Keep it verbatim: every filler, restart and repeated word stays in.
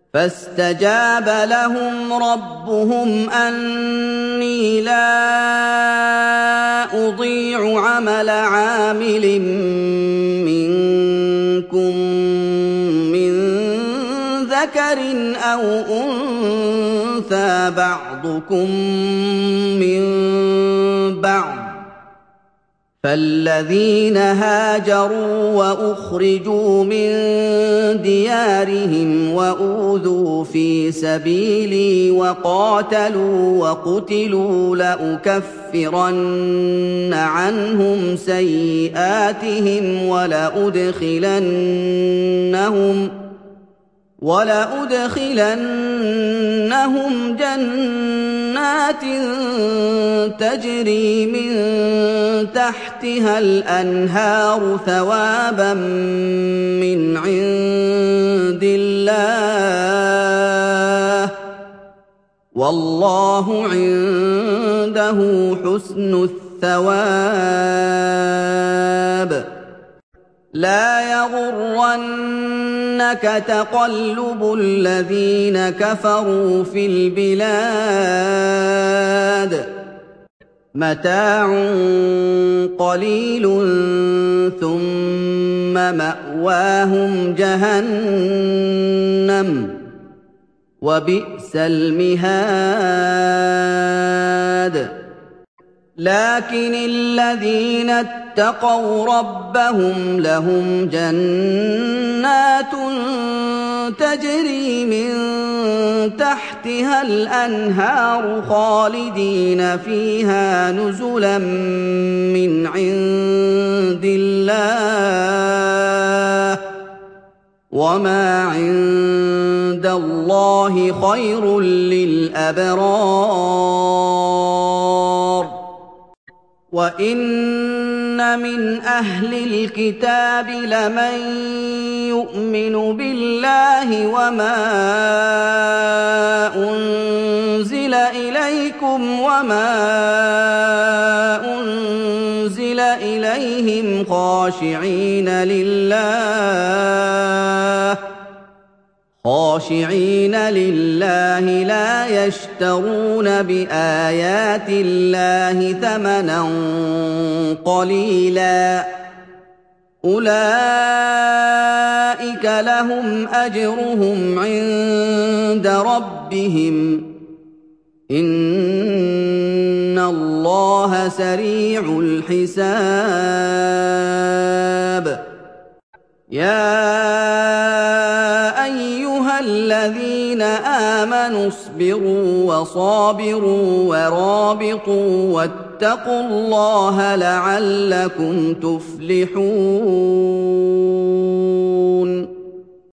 فاستجاب لهم ربهم أني لا أضيع عمل عامل منكم من ذكر أو أنثى بعضكم من بعض، فالذين هاجروا وأخرجوا من ديارهم وأوذوا في سبيلي وقاتلوا وقتلوا لأكفرن عنهم سيئاتهم ولأدخلنهم ولأدخلنهم جنات تجري من تحتها الأنهار ثوابا من عند الله والله عنده حسن الثواب. لا يغرنك تقلب الذين كفروا في البلاد، متاع قليل ثم مأواهم جهنم وبئس المهاد. لكن الذين اتقوا ربهم لهم جنات تجري من تحتها الأنهار خالدين فيها نزلا من عند الله وما عند الله خير للأبرار. وَإِنَّ مِنْ أَهْلِ الْكِتَابِ لَمَن يُؤْمِنُ بِاللَّهِ وَمَا أُنزِلَ إِلَيْكُمْ وَمَا أُنزِلَ إِلَيْهِمْ خَاشِعِينَ لِلَّهِ خاشعين لله لا يشترون بآيات الله ثمنا قليلا، أولئك لهم أجرهم عند ربهم إن الله سريع الحساب. يا أيها الذين آمنوا اصبروا وصابروا ورابطوا واتقوا الله لعلكم تفلحون.